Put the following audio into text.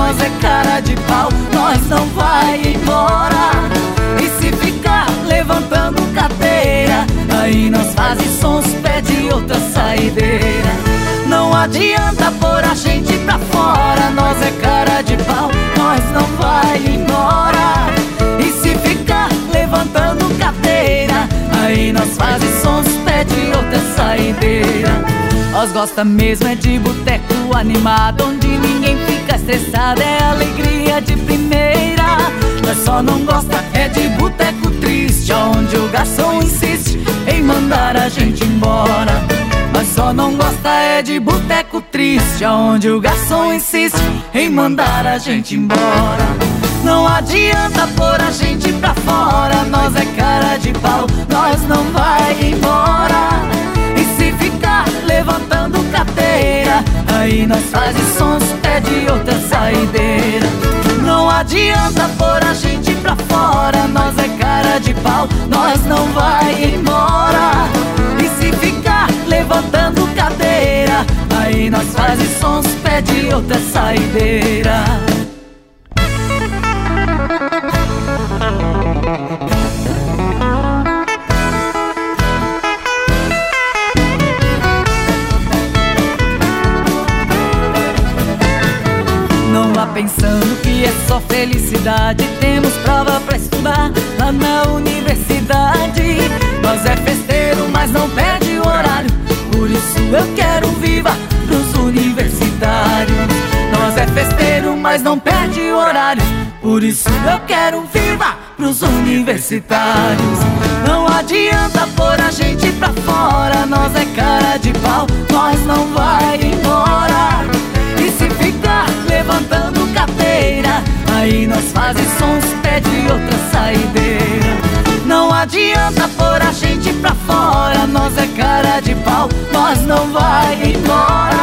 nós é cara de pau, nós não vai embora. E se ficar levantando cadeira, aí nós faz sons, pede outra saideira. Não adianta pôr a gente pra fora, nós é cara de pau, nós não vai embora. E se ficar levantando cadeira, aí nós faz sons, pede outra saideira. Nós gosta mesmo é de boteco animado, onde ninguém fica estressado, é alegria de primeira. Nós só não gosta é de boteco triste, onde o garçom insiste em mandar a gente embora. Nós só não gosta é de boteco triste, onde o garçom insiste em mandar a gente embora. Não adianta pôr a gente pra fora, nós é cara de pau, nós não vai embora. E se ficar levantando cadeira, aí nós faz sons, pede outra saideira. Não adianta pôr a gente pra fora, nós é cara de pau, nós não vai embora. E se ficar levantando cadeira, aí nós faz sons, pede outra saideira. Não vá pensando que é só felicidade, temos prova pra estudar lá na universidade. Nós é festeiro, mas não perde o horário, por isso eu quero viva pros universitários. Nós é festeiro, mas não perde o horário, por isso eu quero viva pros universitários. Não adianta pôr a gente pra fora, nós é cara de pau, nós não vai embora. E se ficar levantando cadeira, aí nós faz sons, pede outra saideira. Não adianta pôr a gente pra fora, nós é cara de pau, nós não vai embora.